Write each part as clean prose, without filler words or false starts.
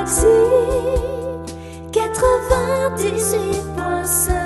Galaxy 98.5.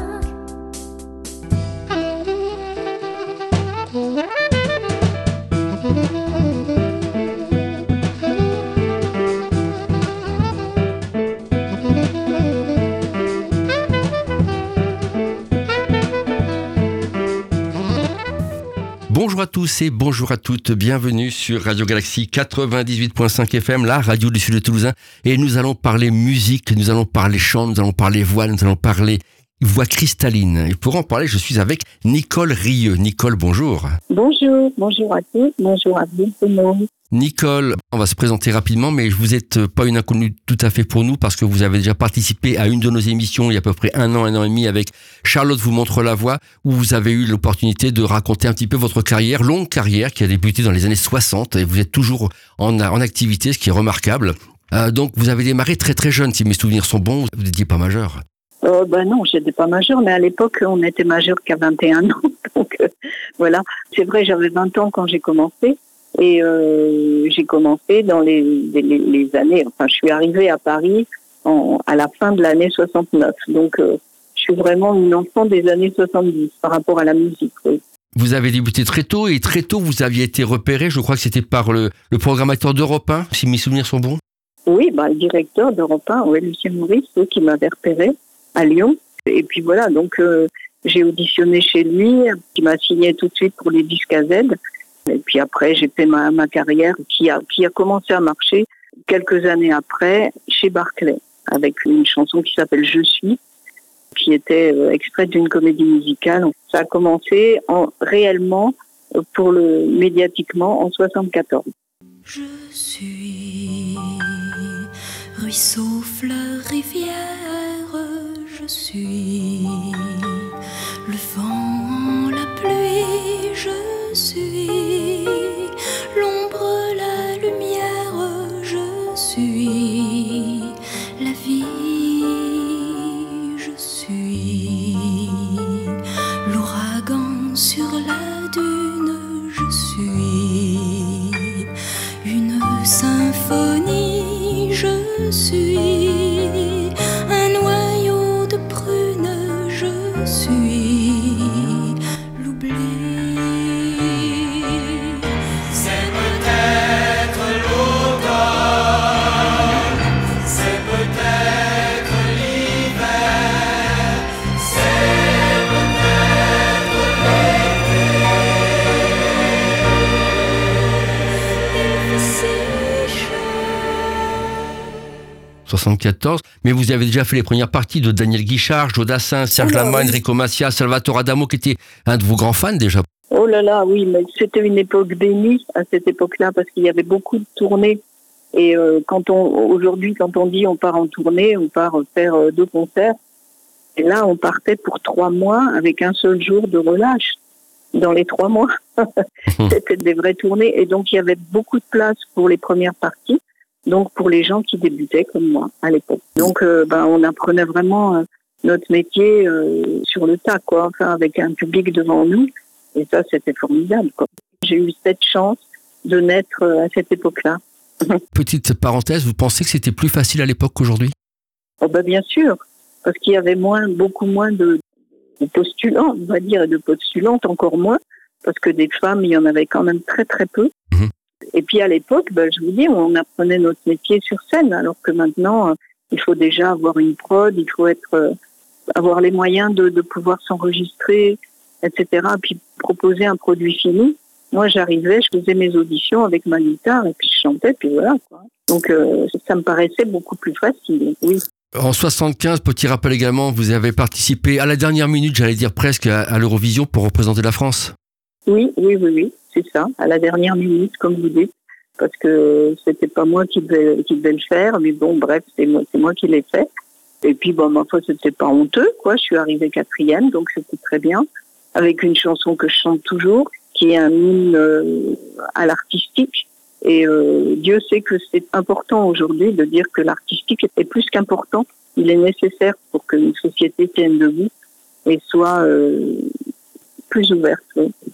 Bonjour à tous et bonjour à toutes, bienvenue sur Radio Galaxy 98.5 FM, la radio du Sud de Toulousain. Et nous allons parler musique, nous allons parler chant, nous allons parler voix, nous allons parler voix cristalline. Et pour en parler, je suis avec Nicole Rieu. Nicole, bonjour. Bonjour à tous, bonjour à vous. Nicole, on va se présenter rapidement, mais vous n'êtes pas une inconnue tout à fait pour nous parce que vous avez déjà participé à une de nos émissions il y a à peu près un an et demi avec Charlotte vous montre la voix, où vous avez eu l'opportunité de raconter un petit peu votre carrière, longue carrière qui a débuté dans les années 60 et vous êtes toujours en activité, ce qui est remarquable. Donc vous avez démarré très très jeune, si mes souvenirs sont bons, vous n'étiez pas majeur. Non, j'étais pas majeure, mais à l'époque, on était majeur qu'à 21 ans. Donc voilà, c'est vrai, j'avais 20 ans quand j'ai commencé. Et j'ai commencé dans les années, enfin je suis arrivée à Paris à la fin de l'année 69. Donc je suis vraiment une enfant des années 70 par rapport à la musique. Oui. Vous avez débuté très tôt et très tôt vous aviez été repéré, je crois que c'était par le programmateur d'Europe 1, si mes souvenirs sont bons. Oui, le directeur d'Europe 1, Lucien Maurice, qui m'avait repéré à Lyon. Et puis voilà, donc j'ai auditionné chez lui, qui m'a signé tout de suite pour les disques à Z. Et puis après, j'ai fait ma carrière qui a commencé à marcher quelques années après chez Barclay, avec une chanson qui s'appelle « Je suis », qui était extraite d'une comédie musicale. Ça a commencé réellement, médiatiquement, en 74. Je suis ruisseau, fleur, rivière, je suis le vent, la pluie, je suis l'ombre, la lumière, je suis la vie, je suis l'ouragan sur la dune, je suis une symphonie, je suis un noyau de prune, je suis l'oubli. C'est peut-être l'automne, c'est peut-être l'hiver, c'est peut-être l'été. Il fait si chaud. 74, mais vous avez déjà fait les premières parties de Daniel Guichard, Joe Dassin, Serge Lama, Enrico Macias, Salvatore Adamo, qui était un de vos grands fans déjà. Oh là là, oui, mais c'était une époque bénie à cette époque-là parce qu'il y avait beaucoup de tournées. Et aujourd'hui, quand on dit on part en tournée, on part faire 2 concerts. Et là, on partait pour 3 mois avec un seul jour de relâche dans les 3 mois. C'était des vraies tournées. Et donc, il y avait beaucoup de place pour les premières parties. Donc, pour les gens qui débutaient comme moi à l'époque. Donc, on apprenait vraiment notre métier sur le tas, quoi. Enfin, avec un public devant nous. Et ça, c'était formidable, quoi. J'ai eu cette chance de naître à cette époque-là. Petite parenthèse, vous pensez que c'était plus facile à l'époque qu'aujourd'hui ? Bien sûr, parce qu'il y avait beaucoup moins de postulants, on va dire, et de postulantes encore moins, parce que des femmes, il y en avait quand même très très peu. Mmh. Et puis à l'époque, je vous dis, on apprenait notre métier sur scène, alors que maintenant, il faut déjà avoir une prod, il faut avoir les moyens de pouvoir s'enregistrer, etc. Puis proposer un produit fini. Moi, j'arrivais, je faisais mes auditions avec ma guitare et puis je chantais, puis voilà, quoi. Donc, ça me paraissait beaucoup plus facile, oui. En 75, petit rappel également, vous avez participé à la dernière minute, j'allais dire presque, à l'Eurovision pour représenter la France. Oui, c'est ça, à la dernière minute, comme vous dites, parce que c'était pas moi qui devais le faire, mais bon, bref, c'est moi qui l'ai fait. Et puis, ma foi, c'était pas honteux, quoi. Je suis arrivée 4e, donc c'était très bien, avec une chanson que je chante toujours, qui est un hymne à l'artistique. Et Dieu sait que c'est important aujourd'hui de dire que l'artistique est plus qu'important. Il est nécessaire pour qu'une société tienne debout et soit plus ouverte. Oui.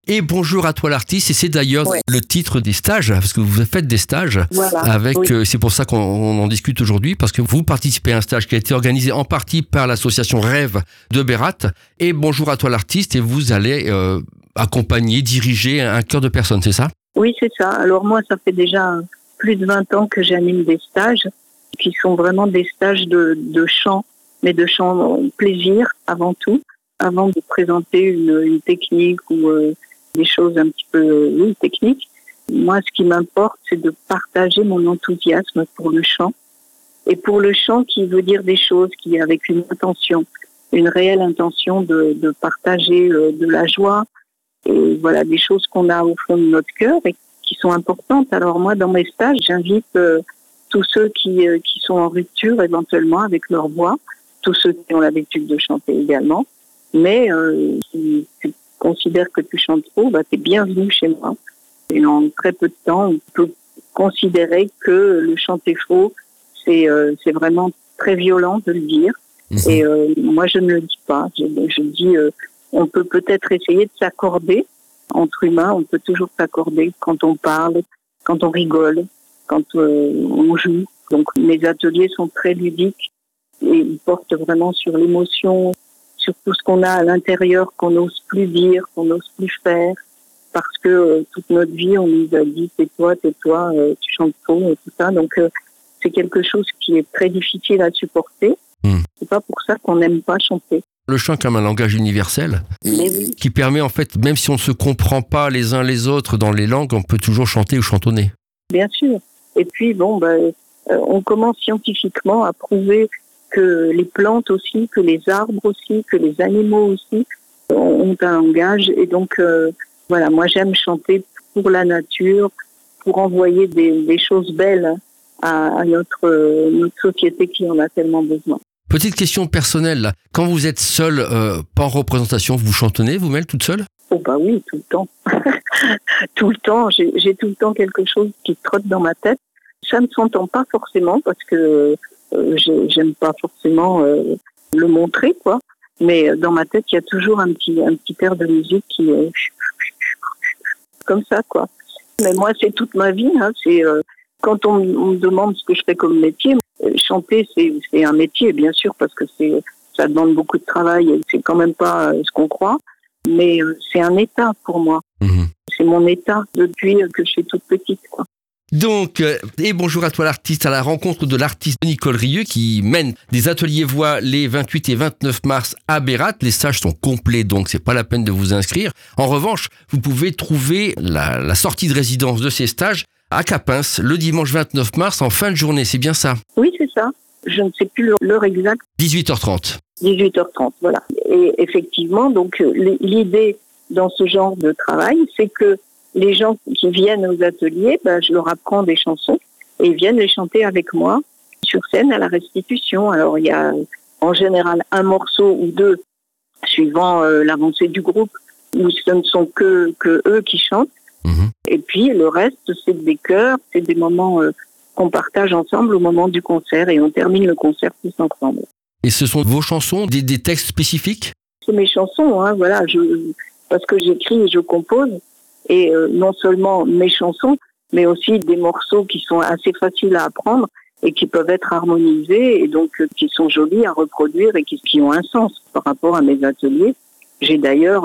Et bonjour à toi l'artiste, et c'est d'ailleurs le titre des stages, parce que vous faites des stages c'est pour ça qu'on en discute aujourd'hui, parce que vous participez à un stage qui a été organisé en partie par l'association Rêve de Bérat. Et bonjour à toi l'artiste, et vous allez accompagner, diriger un chœur de personnes, c'est ça? Oui, c'est ça. Alors moi, ça fait déjà plus de 20 ans que j'anime des stages qui sont vraiment des stages de chant, mais de chant plaisir avant tout, avant de présenter une technique ou des choses un petit peu techniques. Moi, ce qui m'importe, c'est de partager mon enthousiasme pour le chant. Et pour le chant qui veut dire des choses, qui est avec une intention, une réelle intention de partager de la joie, et voilà, des choses qu'on a au fond de notre cœur et qui sont importantes. Alors moi, dans mes stages, j'invite tous ceux qui sont en rupture éventuellement avec leur voix, tous ceux qui ont l'habitude de chanter également. Mais si tu considères que tu chantes trop, t'es bienvenu chez moi. Et en très peu de temps, on peut considérer que le chanter faux, c'est vraiment très violent de le dire. Et moi, je ne le dis pas. Je dis... on peut peut-être essayer de s'accorder entre humains, on peut toujours s'accorder quand on parle, quand on rigole, quand on joue. Donc mes ateliers sont très ludiques et ils portent vraiment sur l'émotion, sur tout ce qu'on a à l'intérieur qu'on n'ose plus dire, qu'on n'ose plus faire, parce que toute notre vie on nous a dit tais-toi, tu chantes faux et tout ça. Donc c'est quelque chose qui est très difficile à supporter. C'est pas pour ça qu'on n'aime pas chanter. Le chant comme un langage universel qui permet en fait, même si on ne se comprend pas les uns les autres dans les langues, on peut toujours chanter ou chantonner. Bien sûr. Et puis on commence scientifiquement à prouver que les plantes aussi, que les arbres aussi, que les animaux aussi ont un langage. Et donc moi j'aime chanter pour la nature, pour envoyer des choses belles à notre société qui en a tellement besoin. Petite question personnelle, là. Quand vous êtes seule, pas en représentation, vous chantonnez vous-même toute seule? Oh oui, tout le temps. Tout le temps, j'ai tout le temps quelque chose qui trotte dans ma tête. Ça ne s'entend pas forcément parce que j'aime pas forcément le montrer, quoi. Mais dans ma tête, il y a toujours un petit air de musique qui est comme ça, quoi. Mais moi, c'est toute ma vie. C'est quand on me demande ce que je fais comme métier. Chanter, c'est un métier, bien sûr, parce que ça demande beaucoup de travail et c'est quand même pas ce qu'on croit. Mais c'est un état pour moi. C'est mon état depuis que je suis toute petite, quoi. Donc, et bonjour à toi l'artiste, à la rencontre de l'artiste Nicole Rieu qui mène des ateliers voix les 28 et 29 mars à Bérat. Les stages sont complets, donc c'est pas la peine de vous inscrire. En revanche, vous pouvez trouver la sortie de résidence de ces stages à Capins, le dimanche 29 mars, en fin de journée, c'est bien ça? Oui, c'est ça. Je ne sais plus l'heure exacte. 18h30. 18h30, voilà. Et effectivement, donc l'idée dans ce genre de travail, c'est que les gens qui viennent aux ateliers, je leur apprends des chansons et ils viennent les chanter avec moi sur scène à la restitution. Alors il y a en général un morceau ou deux, suivant l'avancée du groupe, où ce ne sont que eux qui chantent. Et puis le reste, c'est des chœurs, c'est des moments qu'on partage ensemble au moment du concert et on termine le concert tous ensemble. Et ce sont vos chansons, des textes spécifiques? C'est mes chansons, voilà, parce que j'écris et je compose, et non seulement mes chansons, mais aussi des morceaux qui sont assez faciles à apprendre et qui peuvent être harmonisés et donc qui sont jolis à reproduire et qui ont un sens par rapport à mes ateliers. J'ai d'ailleurs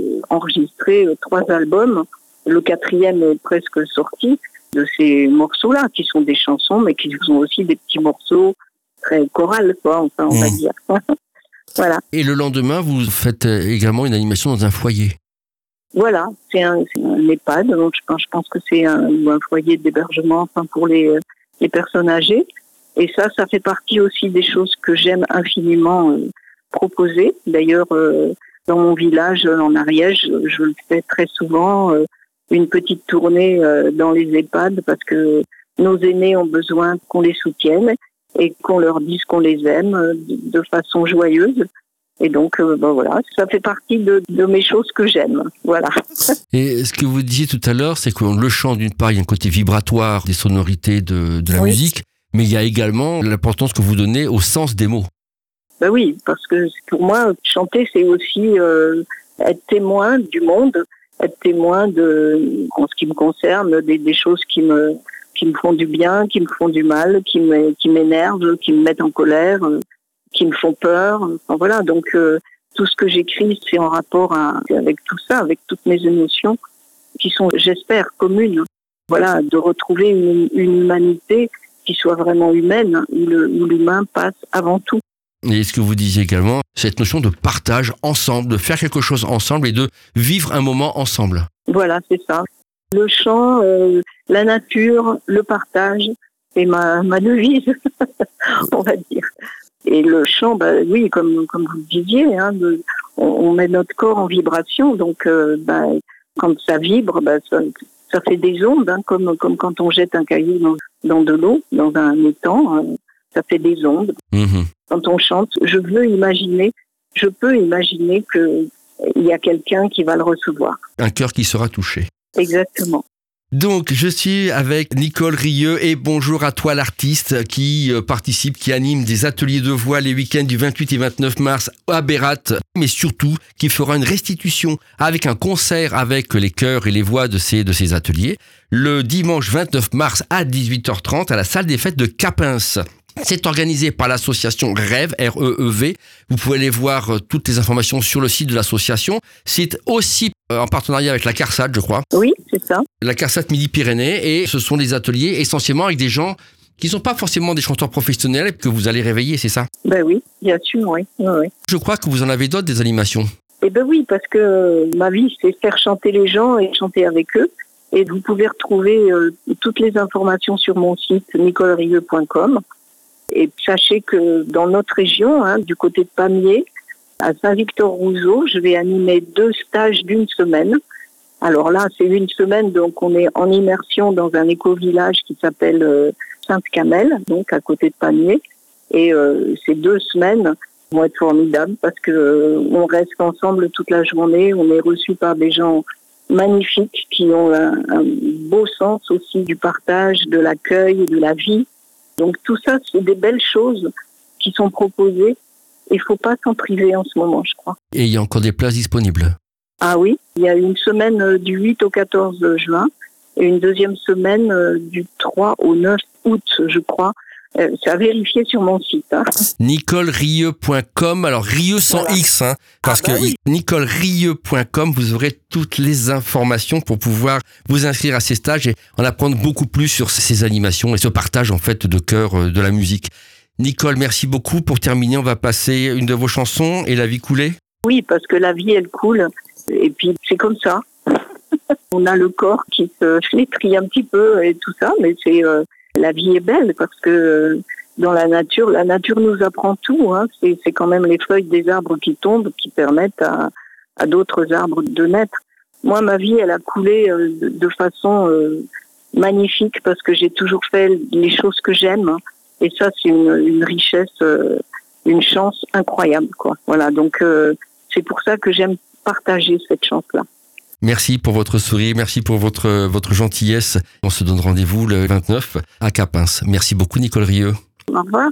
enregistré 3 albums. Le 4e est presque sorti de ces morceaux-là, qui sont des chansons, mais qui sont aussi des petits morceaux très chorales, quoi, enfin, on va dire. Voilà. Et le lendemain, vous faites également une animation dans un foyer. Voilà, c'est un EHPAD, donc je pense que c'est un foyer d'hébergement pour les personnes âgées. Et ça fait partie aussi des choses que j'aime infiniment proposer. D'ailleurs, dans mon village, en Ariège, je le fais très souvent, une petite tournée dans les EHPAD parce que nos aînés ont besoin qu'on les soutienne et qu'on leur dise qu'on les aime de façon joyeuse. Et donc, voilà, ça fait partie de mes choses que j'aime. Voilà. Et ce que vous disiez tout à l'heure, c'est que le chant, d'une part, il y a un côté vibratoire des sonorités de la musique, mais il y a également l'importance que vous donnez au sens des mots. Oui, parce que pour moi, chanter, c'est aussi être témoin du monde être témoin en ce qui me concerne, des choses qui me font du bien, qui me font du mal, qui m'énervent, qui me mettent en colère, qui me font peur. Enfin, voilà, donc tout ce que j'écris, c'est en rapport avec tout ça, avec toutes mes émotions qui sont, j'espère, communes. Voilà, de retrouver une humanité qui soit vraiment humaine, où l'humain passe avant tout. Et ce que vous disiez également, cette notion de partage ensemble, de faire quelque chose ensemble et de vivre un moment ensemble. Voilà, c'est ça. Le chant, la nature, le partage, c'est ma devise, on va dire. Et le chant, oui, comme vous le disiez, hein, on met notre corps en vibration, donc quand ça vibre, ça fait des ondes, hein, comme quand on jette un caillou dans de l'eau, dans un étang, ça fait des ondes. Mmh. Quand on chante, je peux imaginer qu'il y a quelqu'un qui va le recevoir. Un cœur qui sera touché. Exactement. Donc, je suis avec Nicole Rieu et bonjour à toi l'artiste qui participe, qui anime des ateliers de voix les week-ends du 28 et 29 mars à Bérat, mais surtout qui fera une restitution avec un concert avec les chœurs et les voix de ces ateliers le dimanche 29 mars à 18h30 à la salle des fêtes de Capins. C'est organisé par l'association REV, R-E-E-V. Vous pouvez aller voir toutes les informations sur le site de l'association. C'est aussi en partenariat avec la CARSAT, je crois. Oui, c'est ça. La CARSAT Midi-Pyrénées. Et ce sont des ateliers essentiellement avec des gens qui ne sont pas forcément des chanteurs professionnels que vous allez réveiller, c'est ça? Oui, bien sûr, oui. Je crois que vous en avez d'autres, des animations. Oui, parce que ma vie, c'est faire chanter les gens et chanter avec eux. Et vous pouvez retrouver toutes les informations sur mon site nicolerieux.com. Et sachez que dans notre région, hein, du côté de Pamiers, à Saint-Victor-Rouzot, je vais animer 2 stages d'1 semaine. Alors là, c'est 1 semaine, donc on est en immersion dans un éco-village qui s'appelle Sainte-Camelle, donc à côté de Pamiers. Et ces 2 semaines vont être formidables parce que on reste ensemble toute la journée. On est reçus par des gens magnifiques qui ont un beau sens aussi du partage, de l'accueil, de la vie. Donc tout ça, c'est des belles choses qui sont proposées. Il ne faut pas s'en priver en ce moment, je crois. Et il y a encore des places disponibles. Ah oui, il y a une semaine du 8 au 14 juin et une deuxième semaine du 3 au 9 août, je crois. C'est à vérifier sur mon site. Hein. NicoleRieu.com, alors Rieu sans voilà. X, hein, parce que oui. NicoleRieu.com, vous aurez toutes les informations pour pouvoir vous inscrire à ces stages et en apprendre beaucoup plus sur ces animations et ce partage en fait de cœur de la musique. Nicole, merci beaucoup. Pour terminer, on va passer une de vos chansons, Et la vie coulée. Oui, parce que la vie, elle coule. Et puis, c'est comme ça. On a le corps qui se flétrit un petit peu et tout ça, mais c'est... La vie est belle parce que dans la nature nous apprend tout. Hein. C'est quand même les feuilles des arbres qui tombent qui permettent à d'autres arbres de naître. Moi, ma vie, elle a coulé de façon magnifique parce que j'ai toujours fait les choses que j'aime. Et ça, c'est une richesse, une chance incroyable, quoi. Voilà. Donc, c'est pour ça que j'aime partager cette chance-là. Merci pour votre sourire, merci pour votre gentillesse. On se donne rendez-vous le 29 à Capins. Merci beaucoup Nicole Rieu. Au revoir.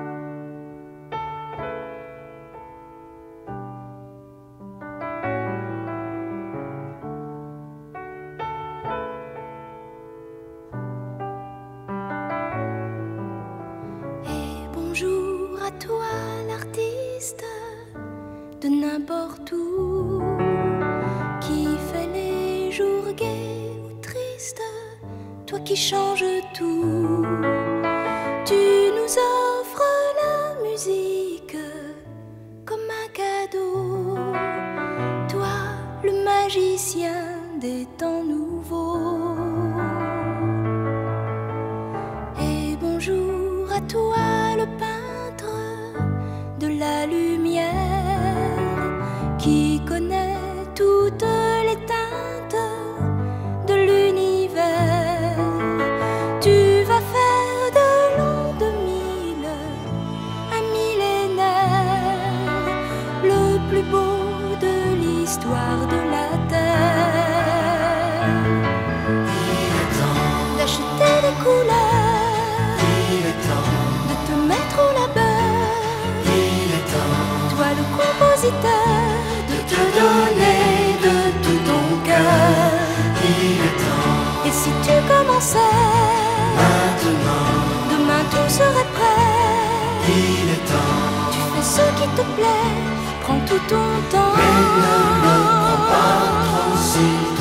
Et bonjour à toi l'artiste de n'importe où, qui fait les jours gais ou tristes, toi qui changes tout. Tu nous offres la musique comme un cadeau, toi le magicien des temps nouveaux. Et bonjour à toi le peintre de la lumière, qui connaît toutes les teintes de l'univers. Tu vas faire de l'an 2000 un millénaire, le plus beau de l'histoire de la Terre. Il est temps d'acheter des couleurs, il est temps de te mettre au qui te plaît, prends tout ton temps. Mais ne le prends pas trop, s'il te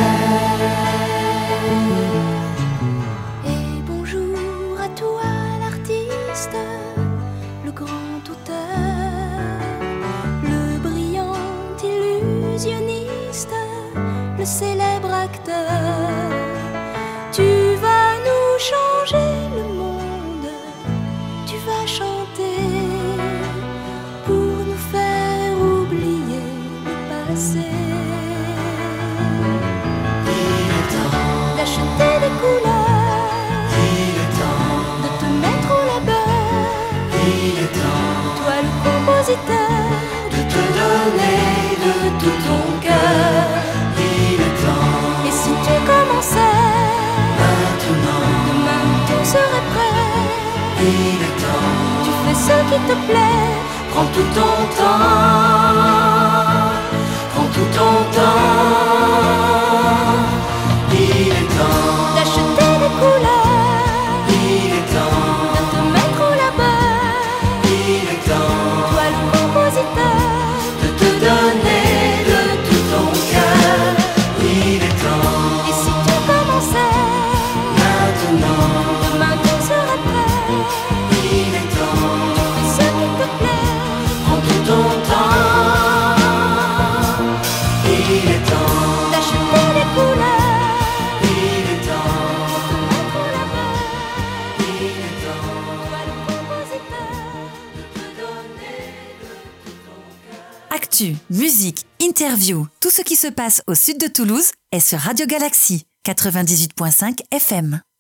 plaît. Et bonjour à toi l'artiste, le grand auteur, le brillant illusionniste, le célèbre acteur. Tu vas nous changer le monde, tu vas chanter pour nous faire oublier le passé. Il est temps D'acheter des couleurs, Il est temps de te mettre au labeur. Il est temps Toi le compositeur, de te donner de tout ton cœur. Il est temps et si tu commençais, maintenant. demain tout serait prêt. Il est temps, Tu fais ce qui te plaît, prends tout ton temps. Prends tout ton temps. Il est temps, d'acheter des couleurs, il est temps, de te mettre au labeur. il est temps Toi le compositeur, de te donner de tout ton cœur. Il est temps, et si tu commençais, maintenant. demain tout serait prêt. Il est temps, Fais ce qui te plaît, prends tout ton temps. Il est temps, d'acheter des couleurs, il est temps, de te mettre au labeur. il est temps Toi le compositeur. de te donner de tout ton cœur. Actu, musique, interview, tout ce qui se passe au sud de Toulouse est sur Radio Galaxy 98.5 FM.